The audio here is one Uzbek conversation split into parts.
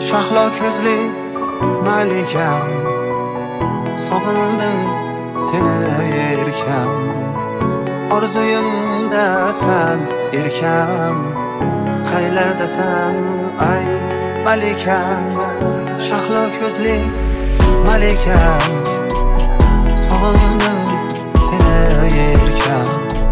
shahlo ko'zli malikam, sog'indim seni erkam. Orzuyimdasan erkam, qaylardasan ayt malikam. Shahlo ko'zli malikam, sog'indim seni erkam.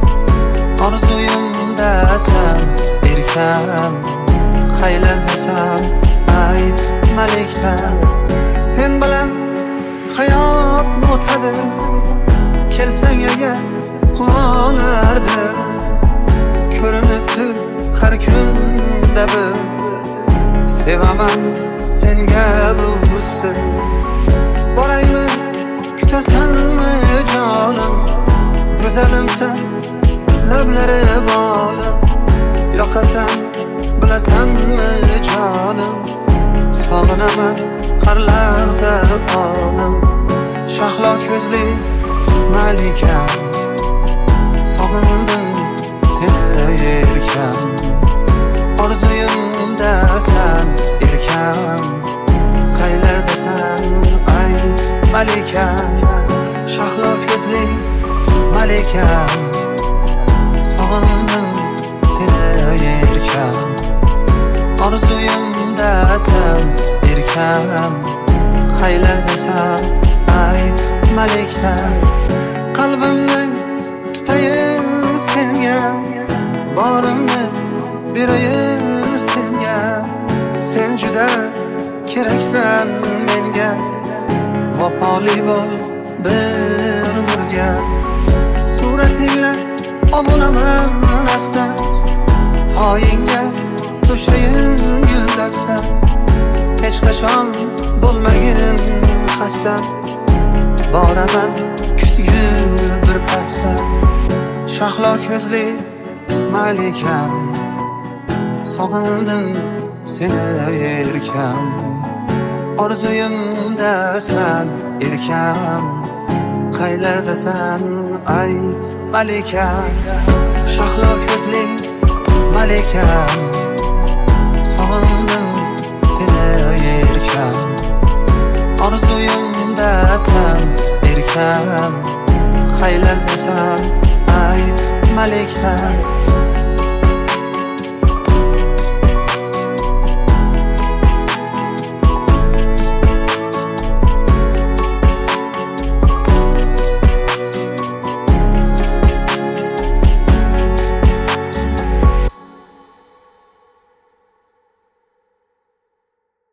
Orzuyimdasan erkam, qaylardasan ayt malikam. Sen bilan hayot o'tadi, kelsang agar quvonardi. Ko'rinibdi har kunda bir, sevaman senga busin. Boraymi, kutasanmi jonim, go'zalimsan lablari bolim. Yoqasan bilasanmi jonim, sog'inaman har lahza onim. Shahlo ko'zli malikam, sog'indim seni erkam. Orzuyimdasan erkam, qaylardasan ayt malikam. Shahlo ko'zli malikam, sog'indim seni erkam. Orzuyimdasan erkam, qaylardasan ayt malikam. Qalbimning tutayin senga, borimni berayin senga. Sen juda keraksan menga, vafoli bo'l bir nurga. Suratingla ovulaman asta, poyingga to'shayin guldasta. Hech qachon bo'lmagin xasta, boraman kutgil bir pasta. Shahlo ko'zli malikam, sog'indim seni erkam. Orzuyimdasan erkam, qaylardasan ayt malikam. Shahlo ko'zli malikam,